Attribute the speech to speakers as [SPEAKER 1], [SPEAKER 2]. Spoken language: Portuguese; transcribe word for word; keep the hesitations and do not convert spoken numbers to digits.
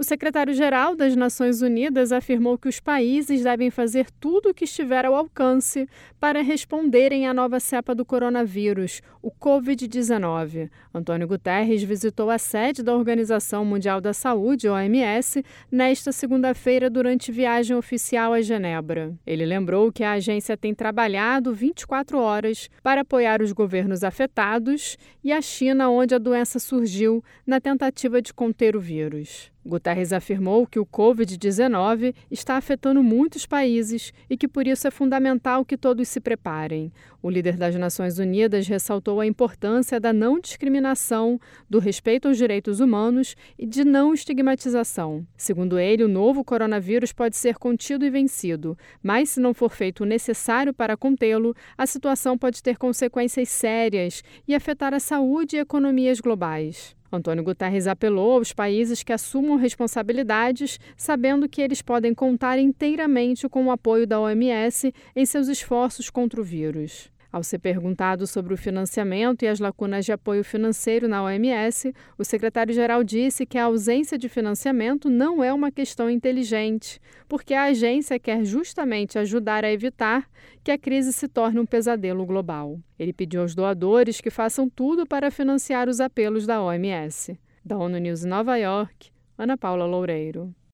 [SPEAKER 1] secretário-geral das Nações Unidas afirmou que os países devem fazer tudo o que estiver ao alcance para responderem à nova cepa do coronavírus, o covid dezenove. Antônio Guterres visitou a sede da Organização Mundial da Saúde, O M S, nesta segunda-feira durante viagem oficial a Genebra. Ele lembrou que a agência tem trabalhado vinte e quatro horas para apoiar os governos afetados e a China, onde a doença surgiu, na tentativa de conter o vírus. Guterres afirmou que o covid dezenove está afetando muitos países e que por isso é fundamental que todos se preparem. O líder das Nações Unidas ressaltou a importância da não discriminação, do respeito aos direitos humanos e de não estigmatização. Segundo ele, o novo coronavírus pode ser contido e vencido, mas se não for feito o necessário para contê-lo, a situação pode ter consequências sérias e afetar a saúde e economias globais. Antônio Guterres apelou aos países que assumam responsabilidades, sabendo que eles podem contar inteiramente com o apoio da O M S em seus esforços contra o vírus. Ao ser perguntado sobre o financiamento e as lacunas de apoio financeiro na O M S, o secretário-geral disse que a ausência de financiamento não é uma questão inteligente, porque a agência quer justamente ajudar a evitar que a crise se torne um pesadelo global. Ele pediu aos doadores que façam tudo para financiar os apelos da O M S. Da ONU News em Nova York, Ana Paula Loureiro.